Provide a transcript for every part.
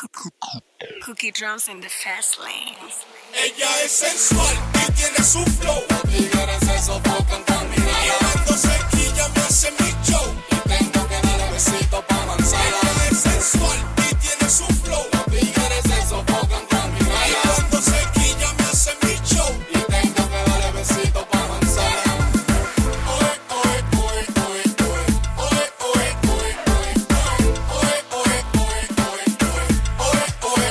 Cookie drums in the fast lane. Ella es sensual y tiene su flow. Los tigres se sofocan caminando. Y cuando se quilla me hace mi show. Y tengo que darle besito pa' avanzar. Ella es sensual y tiene su flow. Los tigres se sofocan caminando. Y cuando se quilla me hace mi show. Y tengo que darle besito pa' avanzar. Oye, oye, oye, oye, oye. Oye, oye, oye, oye, oye. Oye, oye, oye, oye, oye.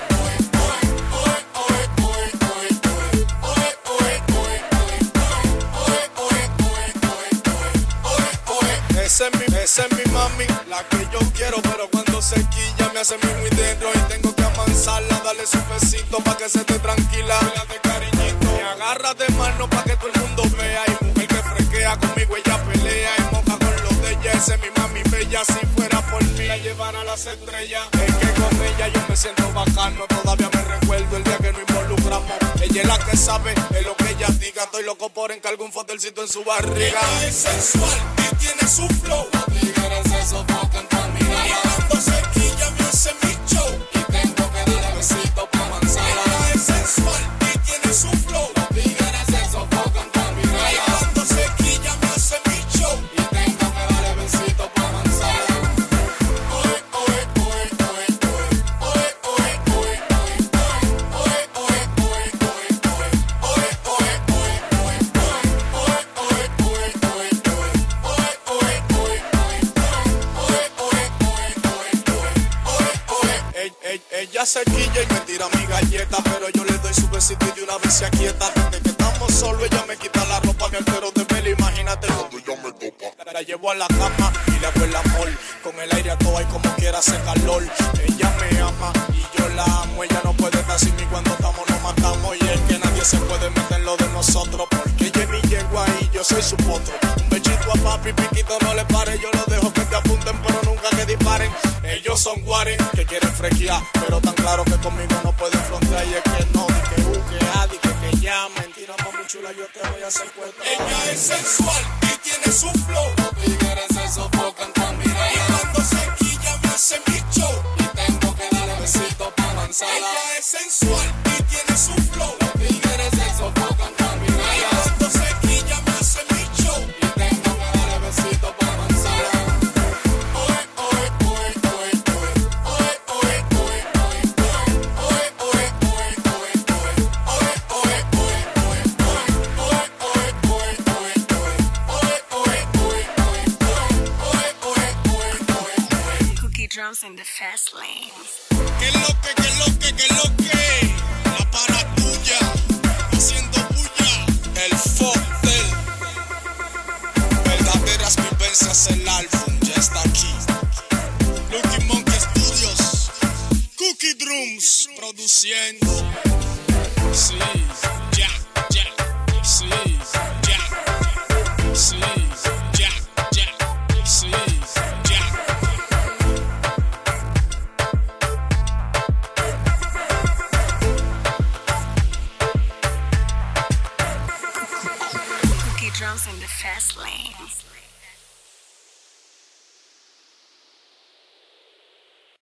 Esa es mi mami, la que yo quiero, pero cuando se quilla me hace muy dentro y tengo que amansarla, darle su besito pa' que se esté tranquila. Dale cariñito, me agarra de mano pa' que todo el mundo vea. Y mujer que frequea conmigo, ella pelea y moja con los de ella. Esa es mi mami bella, si fuera por mí la llevan a las estrellas. Es que con ella yo me siento bacano, todavía me recuerdo el día que nos involucramos. Ella es la que sabe, es lo que ella diga. Estoy loco por encargar un fotelcito en su barriga. Ella es sensual y tiene su flow. Los tigres se sofocan caminando. Y cuando se quilla me hace mi show. Y tengo que darle besito pa' avanzar. Ella es sensual y tiene su flow. Los tigres se sofocan caminando. Y cuando se quilla me hace mi show. Y tengo que darle besito pa' avanzar. Oye, oye, oye, oye, oye. Oye, oye, oye, oye. Oye, oye, oye, oye, oye. Oye, oye, oye, oye, oye. Oye, oye, oye, oye. Ella se quilla y me tira mi galleta, pero yo le doy su besito y de una vez se aquieta. Desde que estamos solos ella me quita la ropa, me altero de pelo, imagínate cuando ella me topa. La llevo a la cama y le hago el amor, con el aire a todo y como quiera hace calor. Ella me ama y yo la amo, ella no puede estar sin mí cuando estamos nos matamos. Y es que nadie se puede meter en lo de nosotros, porque ella es mi yegua y yo soy su potro. Un bechito a papi, piquito no le pare, yo lo dejo que te apunten pero nunca que disparen. Ellos son guares que quieren frequear, pero tan claro que conmigo no pueden frontear. Y es que no, di que que adi, que ya. Mentira, mami chula, yo te voy a hacer cuenta. Ella es sensual y tiene su flow. Los tigres se sofocan caminando. Y cuando se quilla me hace mi show. Y tengo que darle besito pa' avanzar. Ella es sensual y tiene su flow. Los tigres se sofocan caminando. Y cuando se quilla me hace mi show. Y tengo que darle besito pa' avanzar. Oye, oye, oye, oye, oye. Oye, oye, oye, oye, oye. Oye, oye, oye, oye, oye. Oye, oye, oye, oye, oye. Oye, oye, oye, oye. Oye, oye, oye, oye. Oye, oye, oye, oye. Cookie drums in the fast lane. ¿Qué lo que, qué lo que, qué lo que? La para tuya, haciendo bulla. El Fotel. Verdaderas vivencias, el álbum ya está aquí. Lucky Monkey Studios. Cookie Drums produciendo. Sí, ya, ya. Sí, ya. Sí, ya, ya. Sí, ya. Cookie drums in the fast lane.